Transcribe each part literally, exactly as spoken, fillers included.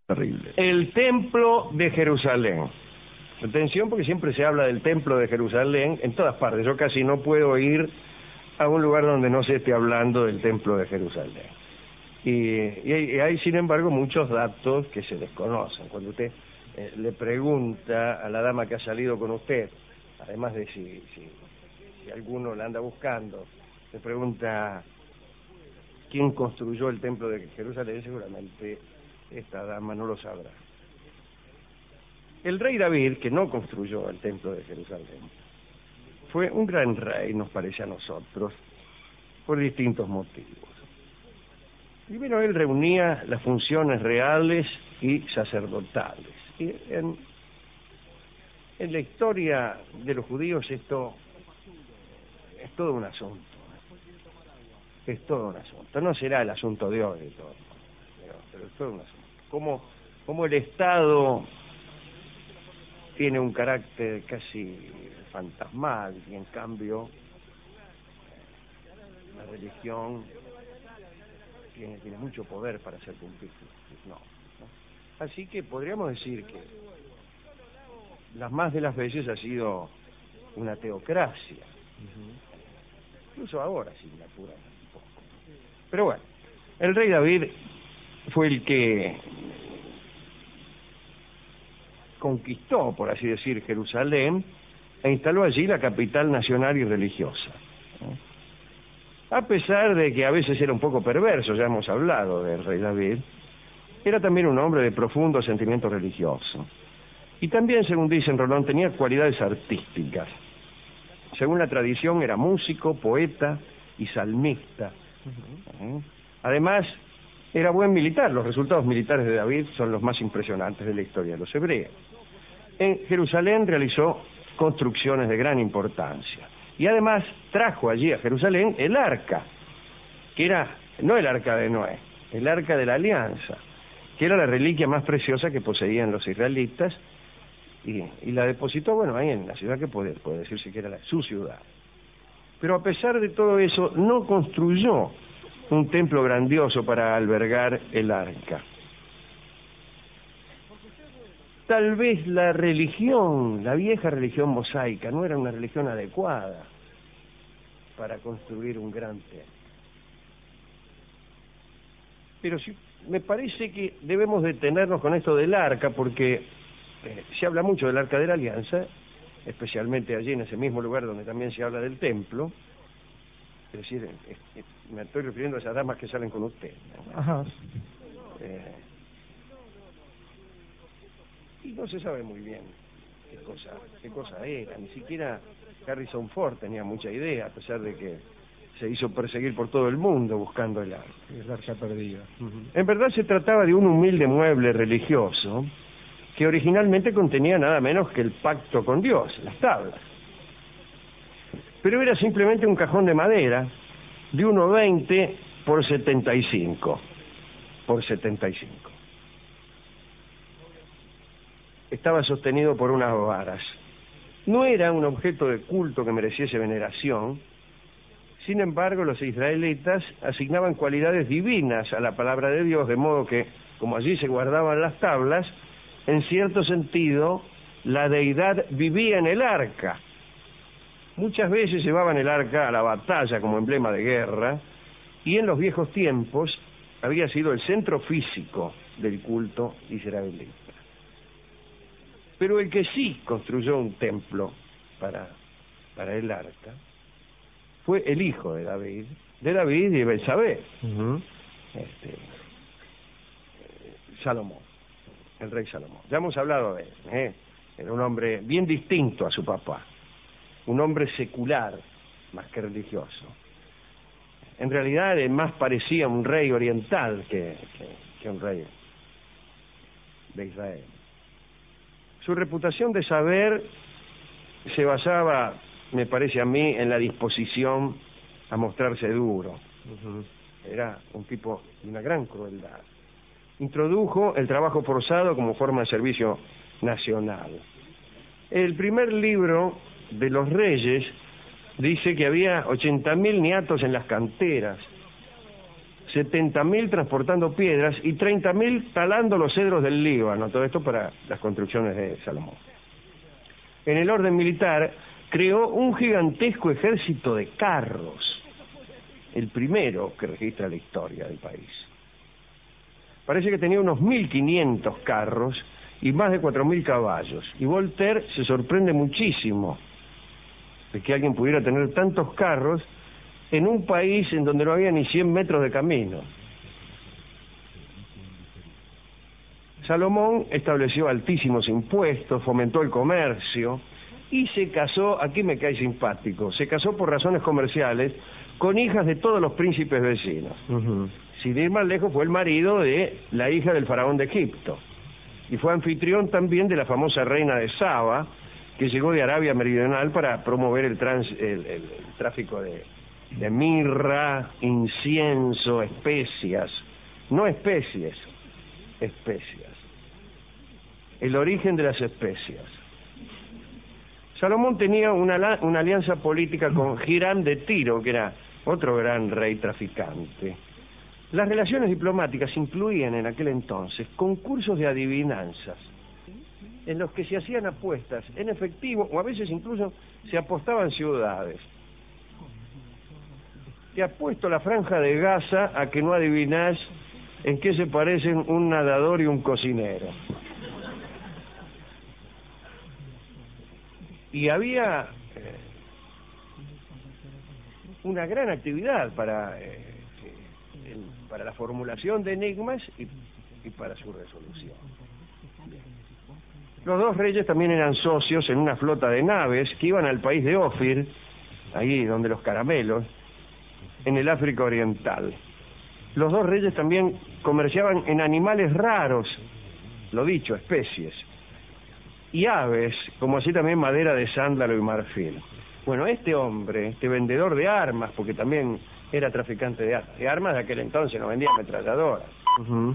Terrible. El templo de Jerusalén. Atención, porque siempre se habla del templo de Jerusalén en todas partes. Yo casi no puedo ir a un lugar donde no se esté hablando del templo de Jerusalén. Y, y, hay, y hay, sin embargo, muchos datos que se desconocen. Cuando usted eh, le pregunta a la dama que ha salido con usted, además de si, si, si alguno la anda buscando, le pregunta quién construyó el templo de Jerusalén, seguramente esta dama no lo sabrá. El rey David, que no construyó el templo de Jerusalén, fue un gran rey, nos parece a nosotros, por distintos motivos. Primero, él reunía las funciones reales y sacerdotales. Y en, en la historia de los judíos esto es todo un asunto. Es todo un asunto. No será el asunto de hoy, de todo, pero, pero es todo un asunto. Cómo, cómo el Estado tiene un carácter casi fantasmal y en cambio la religión tiene, tiene mucho poder para hacer cumplir. No, no. Así que podríamos decir que las más de las veces ha sido una teocracia. Uh-huh. Incluso ahora sí me apuran un poco. Pero bueno, el rey David fue el que conquistó, por así decir, Jerusalén e instaló allí la capital nacional y religiosa. A pesar de que a veces era un poco perverso, ya hemos hablado del rey David, era también un hombre de profundo sentimiento religioso. Y también, según dicen Rolón, tenía cualidades artísticas. Según la tradición, era músico, poeta y salmista. Uh-huh. Además, era buen militar. Los resultados militares de David son los más impresionantes de la historia de los hebreos. En Jerusalén realizó construcciones de gran importancia. Y además trajo allí a Jerusalén el arca, que era, no el arca de Noé, el arca de la alianza, que era la reliquia más preciosa que poseían los israelitas, y, y la depositó, bueno, ahí en la ciudad que puede, puede decirse que era la, su ciudad. Pero a pesar de todo eso, no construyó un templo grandioso para albergar el arca. Tal vez la religión, la vieja religión mosaica, no era una religión adecuada para construir un gran templo. Pero sí, me parece que debemos detenernos con esto del arca, porque eh, se habla mucho del arca de la alianza, especialmente allí en ese mismo lugar donde también se habla del templo. Es decir, eh, eh, me estoy refiriendo a esas damas que salen con usted, ¿no? Ajá. Eh, y no se sabe muy bien qué cosa, qué cosa era. Ni siquiera Harrison Ford tenía mucha idea, a pesar de que se hizo perseguir por todo el mundo buscando el arca. El arca perdida. Uh-huh. En verdad se trataba de un humilde mueble religioso que originalmente contenía nada menos que el pacto con Dios, las tablas. Pero era simplemente un cajón de madera de uno veinte por setenta y cinco por setenta y cinco. Estaba sostenido por unas varas. No era un objeto de culto que mereciese veneración. Sin embargo, los israelitas asignaban cualidades divinas a la palabra de Dios, de modo que, como allí se guardaban las tablas, en cierto sentido, la deidad vivía en el arca. Muchas veces llevaban el arca a la batalla como emblema de guerra, y en los viejos tiempos había sido el centro físico del culto israelita. Pero el que sí construyó un templo para, para el arca fue el hijo de David, de David y de Betsabé, uh-huh. este, Salomón, el rey Salomón. Ya hemos hablado de él, ¿eh? Era un hombre bien distinto a su papá, un hombre secular más que religioso. En realidad él más parecía un rey oriental que, que, que un rey de Israel. Su reputación de saber se basaba, me parece a mí, en la disposición a mostrarse duro. Uh-huh. Era un tipo de una gran crueldad. Introdujo el trabajo forzado como forma de servicio nacional. El primer libro de los Reyes dice que había ochenta mil niatos en las canteras, setenta mil transportando piedras y treinta mil talando los cedros del Líbano, todo esto para las construcciones de Salomón. En el orden militar, creó un gigantesco ejército de carros, el primero que registra la historia del país. Parece que tenía unos mil quinientos carros y más de cuatro mil caballos, y Voltaire se sorprende muchísimo de que alguien pudiera tener tantos carros en un país en donde no había ni cien metros de camino. Salomón estableció altísimos impuestos, fomentó el comercio y se casó, aquí me cae simpático, se casó por razones comerciales con hijas de todos los príncipes vecinos. Uh-huh. Sin ir más lejos, fue el marido de la hija del faraón de Egipto y fue anfitrión también de la famosa reina de Saba, que llegó de Arabia Meridional para promover el, trans, el, el, el tráfico de, de mirra, incienso, especias, no especies, especias, el origen de las especias. Salomón tenía una, una alianza política con Hiram de Tiro, que era otro gran rey traficante. Las relaciones diplomáticas incluían en aquel entonces concursos de adivinanzas, en los que se hacían apuestas en efectivo, o a veces incluso se apostaban ciudades. Te apuesto la franja de Gaza a que no adivinás en qué se parecen un nadador y un cocinero. Y había eh, una gran actividad para, eh, el, para la formulación de enigmas y, y para su resolución. Los dos reyes también eran socios en una flota de naves que iban al país de Ofir, ahí donde los caramelos, en el África Oriental. Los dos reyes también comerciaban en animales raros, lo dicho, especies, y aves, como así también madera de sándalo y marfil. Bueno, este hombre, este vendedor de armas, porque también era traficante de, ar de armas de aquel entonces, no vendía ametralladoras, uh-huh.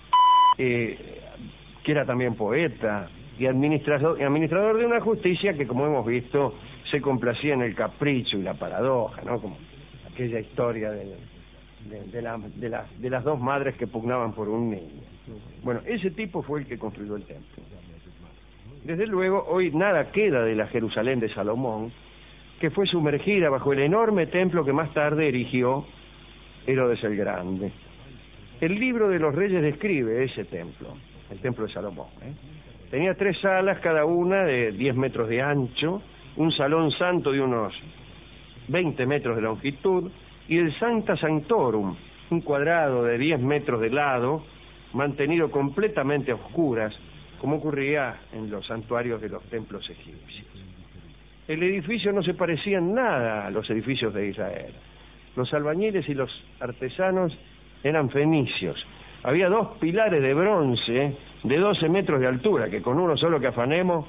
eh, que era también poeta y administrador, y administrador de una justicia que, como hemos visto, se complacía en el capricho y la paradoja, ¿no? Como aquella historia de, de, de, la, de, la, de las dos madres que pugnaban por un niño. Bueno, ese tipo fue el que construyó el templo. Desde luego, hoy nada queda de la Jerusalén de Salomón, que fue sumergida bajo el enorme templo que más tarde erigió Herodes el Grande. El libro de los Reyes describe ese templo, el templo de Salomón, ¿eh? Tenía tres salas, cada una de diez metros de ancho, un salón santo de unos veinte metros de longitud, y el Sancta Sanctorum, un cuadrado de diez metros de lado, mantenido completamente a oscuras, como ocurría en los santuarios de los templos egipcios. El edificio no se parecía en nada a los edificios de Israel. Los albañiles y los artesanos eran fenicios. Había dos pilares de bronce de doce metros de altura, que con uno solo que afanemos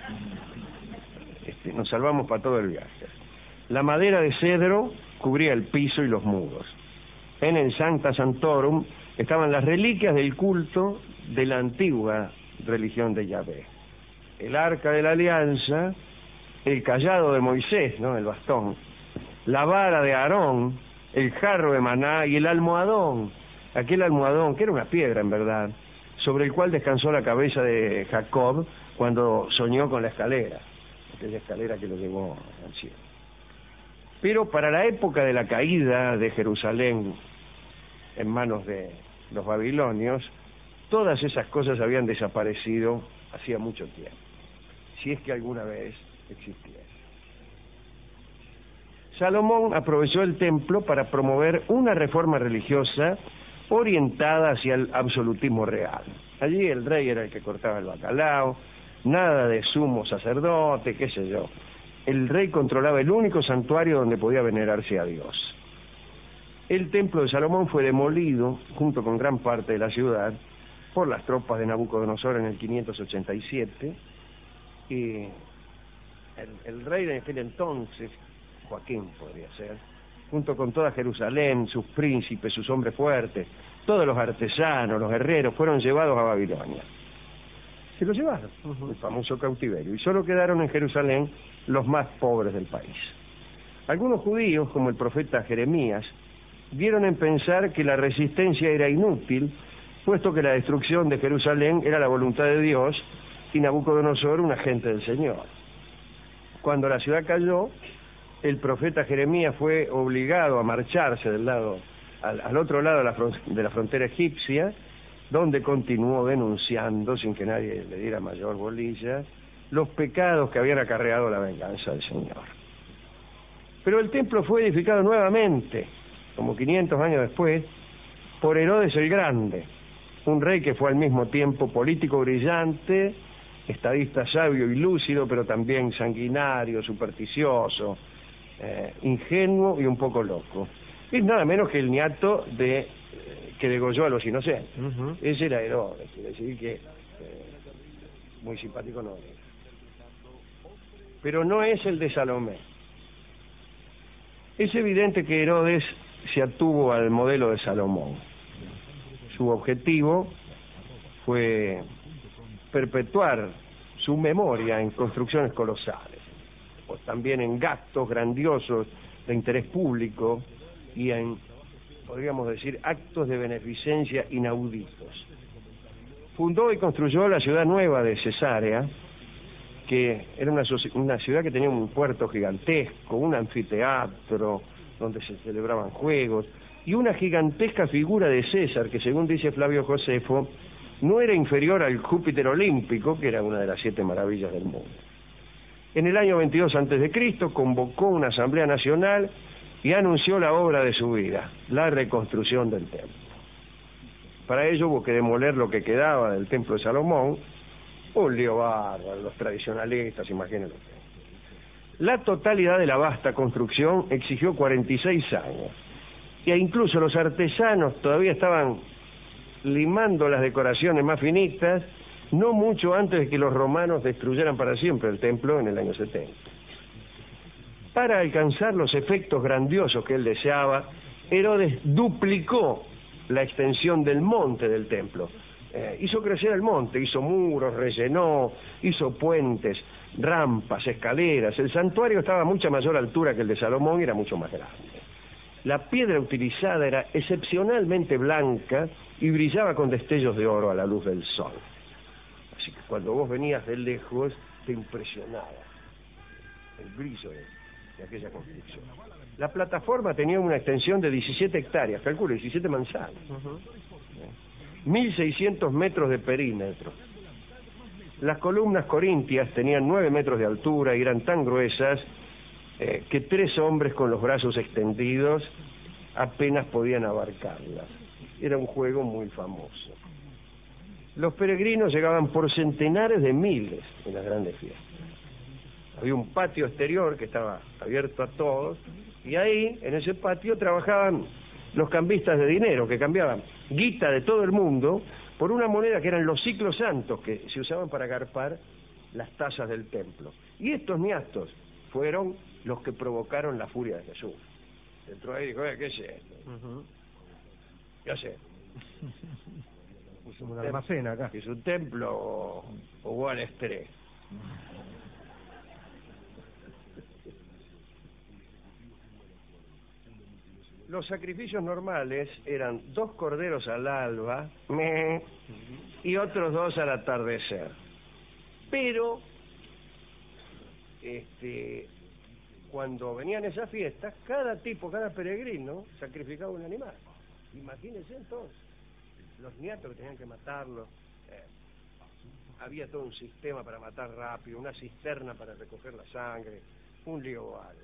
este, nos salvamos para todo el viaje. La madera de cedro cubría el piso y los muros. En el Sancta Sanctorum estaban las reliquias del culto de la antigua religión de Yahvé. El arca de la alianza, el cayado de Moisés, ¿no? El bastón, la vara de Aarón, el jarro de maná y el almohadón, aquel almohadón que era una piedra en verdad, sobre el cual descansó la cabeza de Jacob cuando soñó con la escalera, aquella escalera que lo llevó al cielo. Pero para la época de la caída de Jerusalén en manos de los babilonios, todas esas cosas habían desaparecido hacía mucho tiempo, si es que alguna vez existiera. Salomón aprovechó el templo para promover una reforma religiosa orientada hacia el absolutismo real. Allí el rey era el que cortaba el bacalao, nada de sumo sacerdote, qué sé yo. El rey controlaba el único santuario donde podía venerarse a Dios. El templo de Salomón fue demolido, junto con gran parte de la ciudad, por las tropas de Nabucodonosor en el quinientos ochenta y siete, y el, el rey de aquel entonces, Joaquín podría ser, junto con toda Jerusalén, sus príncipes, sus hombres fuertes, todos los artesanos, los guerreros, fueron llevados a Babilonia. Se los llevaron, uh-huh. El famoso cautiverio, y solo quedaron en Jerusalén los más pobres del país. Algunos judíos, como el profeta Jeremías, dieron en pensar que la resistencia era inútil, puesto que la destrucción de Jerusalén era la voluntad de Dios y Nabucodonosor un agente del Señor. Cuando la ciudad cayó, el profeta Jeremías fue obligado a marcharse del lado, al, al otro lado de la, de la frontera egipcia, donde continuó denunciando, sin que nadie le diera mayor bolilla, los pecados que habían acarreado la venganza del Señor. Pero el templo fue edificado nuevamente, como quinientos años después, por Herodes el Grande, un rey que fue al mismo tiempo político brillante, estadista sabio y lúcido, pero también sanguinario, supersticioso, eh, ingenuo y un poco loco. Es nada menos que el niato de eh, que degolló a los inocentes. Uh-huh. Ese era Herodes, quiere decir que eh, muy simpático no era. Pero no es el de Salomé. Es evidente que Herodes se atuvo al modelo de Salomón. Su objetivo fue perpetuar su memoria en construcciones colosales, o también en gastos grandiosos de interés público y en, podríamos decir, actos de beneficencia inauditos. Fundó y construyó la ciudad nueva de Cesarea, que era una, una ciudad que tenía un puerto gigantesco, un anfiteatro donde se celebraban juegos, y una gigantesca figura de César, que según dice Flavio Josefo, no era inferior al Júpiter olímpico, que era una de las siete maravillas del mundo. En el año veintidós antes de Cristo convocó una asamblea nacional y anunció la obra de su vida, la reconstrucción del templo. Para ello hubo que demoler lo que quedaba del templo de Salomón, un lío bárbaro, los tradicionalistas, imagínense. La totalidad de la vasta construcción exigió cuarenta y seis años, e incluso los artesanos todavía estaban limando las decoraciones más finitas, no mucho antes de que los romanos destruyeran para siempre el templo en el año setenta. Para alcanzar los efectos grandiosos que él deseaba, Herodes duplicó la extensión del monte del templo. Eh, hizo crecer el monte, hizo muros, rellenó, hizo puentes, rampas, escaleras. El santuario estaba a mucha mayor altura que el de Salomón y era mucho más grande. La piedra utilizada era excepcionalmente blanca y brillaba con destellos de oro a la luz del sol. Así que cuando vos venías de lejos, te impresionaba el brillo de, de aquella construcción. La plataforma tenía una extensión de diecisiete hectáreas, calculo, diecisiete manzanas. Uh-huh. mil seiscientos metros de perímetro. Las columnas corintias tenían nueve metros de altura y eran tan gruesas eh, que tres hombres con los brazos extendidos apenas podían abarcarlas. Era un juego muy famoso. Los peregrinos llegaban por centenares de miles en las grandes fiestas. Había un patio exterior que estaba abierto a todos, y ahí, en ese patio, trabajaban los cambistas de dinero, que cambiaban guita de todo el mundo por una moneda que eran los ciclos santos, que se usaban para agarpar las tasas del templo. Y estos niastos fueron los que provocaron la furia de Jesús. Entró ahí y dijo, ¿qué es esto? Uh-huh. ¿Qué hace? ¿Es un almacén acá? ¿Es un templo o, o Wall Street? Los sacrificios normales eran dos corderos al alba meh, y otros dos al atardecer. Pero, este, cuando venían esas fiestas, cada tipo, cada peregrino sacrificaba un animal. Imagínense entonces, los nietos que tenían que matarlos, eh, había todo un sistema para matar rápido, una cisterna para recoger la sangre, un lío bárbaro.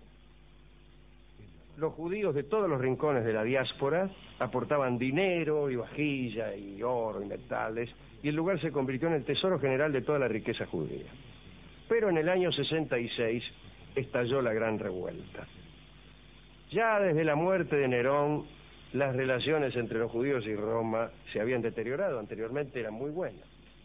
Los judíos de todos los rincones de la diáspora aportaban dinero y vajilla y oro y metales, y el lugar se convirtió en el tesoro general de toda la riqueza judía. Pero en el año sesenta y seis estalló la gran revuelta. Ya desde la muerte de Nerón, las relaciones entre los judíos y Roma se habían deteriorado, anteriormente eran muy buenas.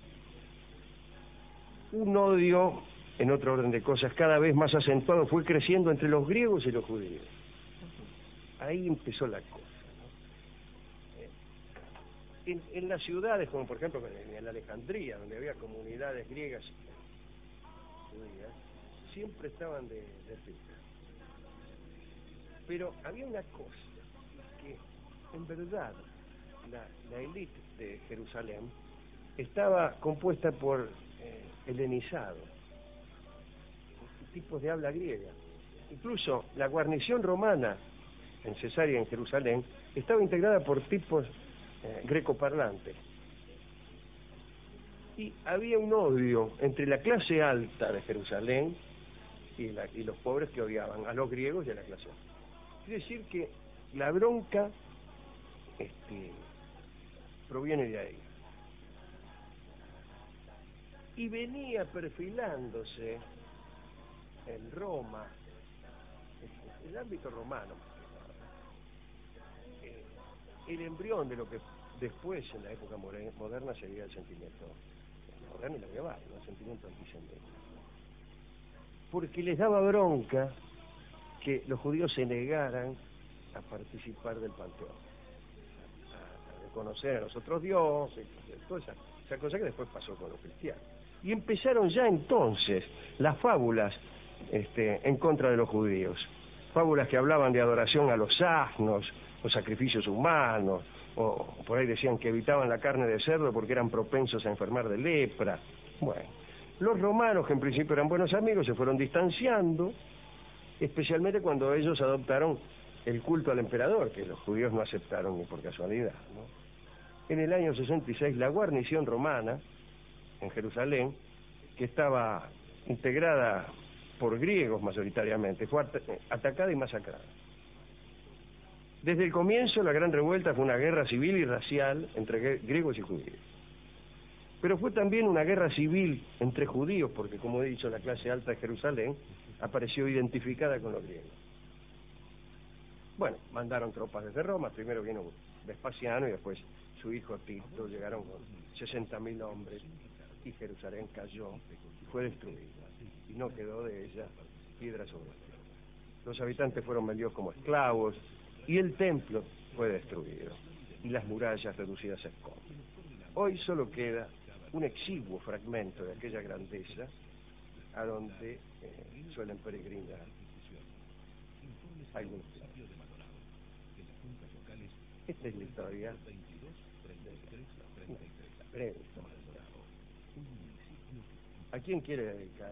Un odio, en otro orden de cosas, cada vez más acentuado fue creciendo entre los griegos y los judíos. Ahí empezó la cosa, ¿no? En, en las ciudades, como por ejemplo en, en Alejandría, donde había comunidades griegas judías, siempre estaban de, de fiesta. Pero había una cosa, en verdad, la, la élite de Jerusalén estaba compuesta por eh, helenizados, tipos de habla griega. Incluso la guarnición romana en Cesarea, en Jerusalén, estaba integrada por tipos eh, grecoparlantes. Y había un odio entre la clase alta de Jerusalén y, la, y los pobres que odiaban a los griegos y a la clase alta. Quiere decir que la bronca este, proviene de ahí. Y venía perfilándose en Roma, en el ámbito romano, eh, el embrión de lo que después, en la época moderna, sería el sentimiento moderno y la medieval, ¿no? El sentimiento antisemita. Porque les daba bronca que los judíos se negaran a participar del panteón, a, a reconocer a los otros dioses, toda esa, esa cosa que después pasó con los cristianos. Y empezaron ya entonces las fábulas este, en contra de los judíos, fábulas que hablaban de adoración a los asnos, los sacrificios humanos, o por ahí decían que evitaban la carne de cerdo porque eran propensos a enfermar de lepra. Bueno, los romanos, que en principio eran buenos amigos, se fueron distanciando, especialmente cuando ellos adoptaron el culto al emperador, que los judíos no aceptaron ni por casualidad, ¿no? En el año sesenta y seis, la guarnición romana en Jerusalén, que estaba integrada por griegos mayoritariamente, fue atacada y masacrada. Desde el comienzo, la Gran Revuelta fue una guerra civil y racial entre griegos y judíos. Pero fue también una guerra civil entre judíos, porque, como he dicho, la clase alta de Jerusalén apareció identificada con los griegos. Bueno, mandaron tropas desde Roma, primero vino Vespasiano y después su hijo Tito, llegaron con sesenta mil hombres y Jerusalén cayó y fue destruida. Y no quedó de ella piedra sobre piedra. Los habitantes fueron vendidos como esclavos, y el templo fue destruido, y las murallas reducidas a escombros. Hoy solo queda un exiguo fragmento de aquella grandeza a donde eh, suelen peregrinar algunos. Esta es la historia breve. ¿A quién quiere dedicar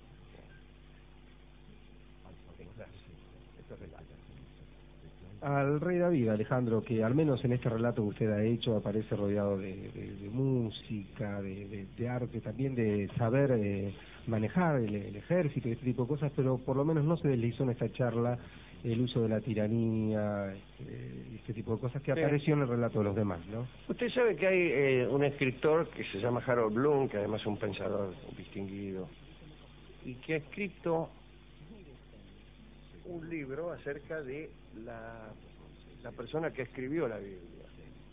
estos relatos? Al rey David, Alejandro, que al menos en este relato que usted ha hecho aparece rodeado de, de, de música, de, de, de arte, también de saber eh, manejar el, el ejército y este tipo de cosas, pero por lo menos no se deslizó en esta charla el uso de la tiranía, eh, este tipo de cosas que apareció en el relato de los demás, ¿no? Usted sabe que hay eh, un escritor que se llama Harold Bloom, que además es un pensador distinguido, y que ha escrito un libro acerca de la, la persona que escribió la Biblia.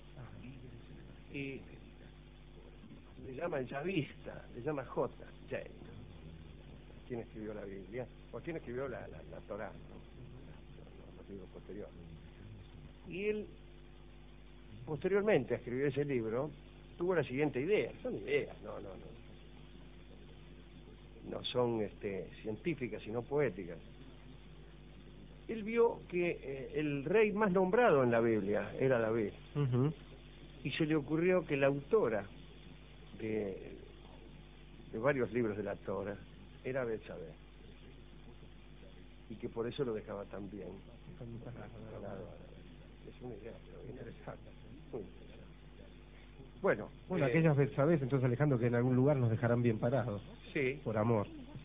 Y le llama el Yavista, le llama J. James, quien escribió la Biblia, o quien escribió la, la, la Torá, ¿no? Los, los libros posteriores. Y él, posteriormente a escribir ese libro, tuvo la siguiente idea. Son ideas, no, no, no. No son este, científicas, sino poéticas. Él vio que eh, el rey más nombrado en la Biblia era David. Uh-huh. Y se le ocurrió que la autora de, de varios libros de la Torá era Betsabé. Y que por eso lo dejaba tan bien. Es una idea pero interesante. Muy interesante. Bueno, bueno eh, aquellas Betsabés, entonces, Alejandro, que en algún lugar nos dejarán bien parados. Sí. Por amor.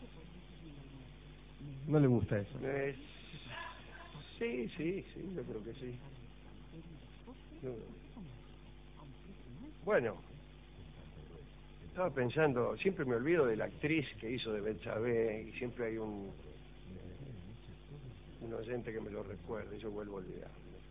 ¿No le gusta eso? Eh, Sí, sí, sí, yo creo que sí. Yo... Bueno, estaba pensando, siempre me olvido de la actriz que hizo de Betsabé y siempre hay un un oyente que me lo recuerde y yo vuelvo a olvidar.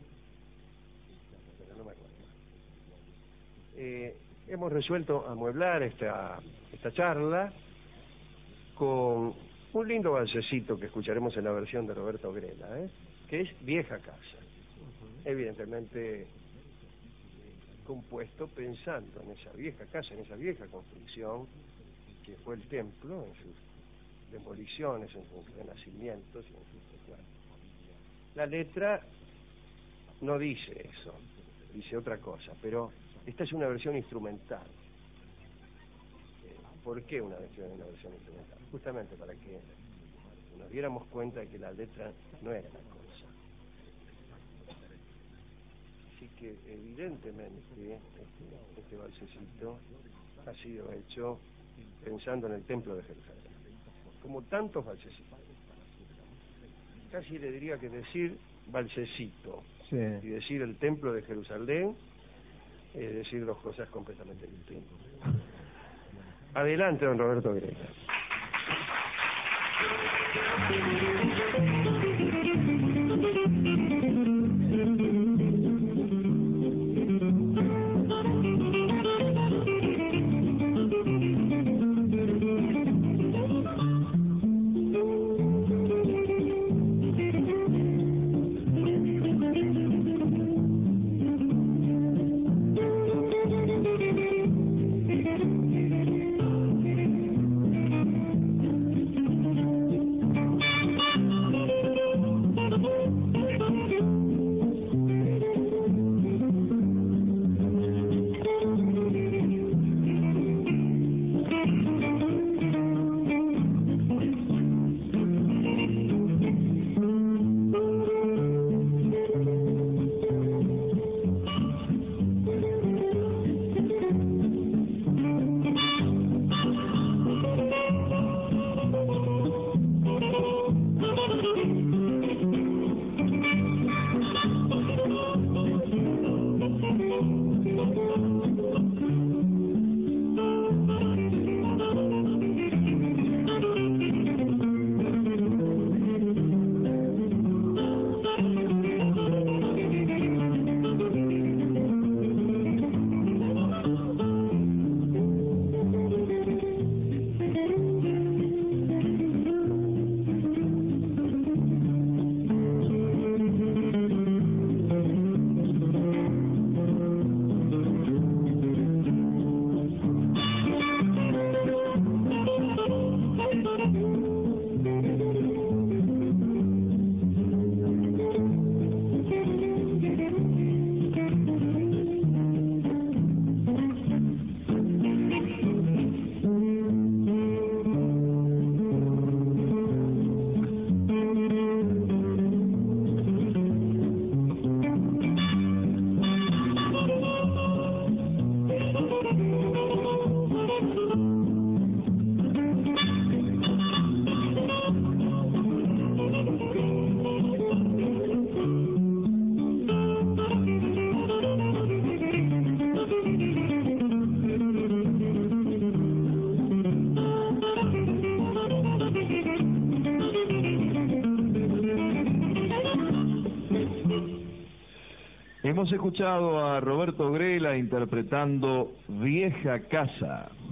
Pero no me acuerdo. Eh, hemos resuelto amueblar esta, esta charla con un lindo balsecito que escucharemos en la versión de Roberto Grela, ¿eh? Que es Vieja Casa, uh-huh. Evidentemente compuesto pensando en esa vieja casa, en esa vieja construcción que fue el templo, en sus demoliciones, en sus renacimientos y en sus... Bueno, la letra no dice eso, dice otra cosa, pero esta es una versión instrumental. ¿Por qué una versión, una versión instrumental? Justamente para que nos diéramos cuenta de que la letra no era la cosa. Así que evidentemente este, este balsecito ha sido hecho pensando en el templo de Jerusalén, como tantos balsecitos. Casi le diría que decir balsecito sí. y decir el templo de Jerusalén es decir dos cosas completamente distintas. Adelante, don Roberto Grela. Hemos escuchado a Roberto Grela interpretando Vieja Casa.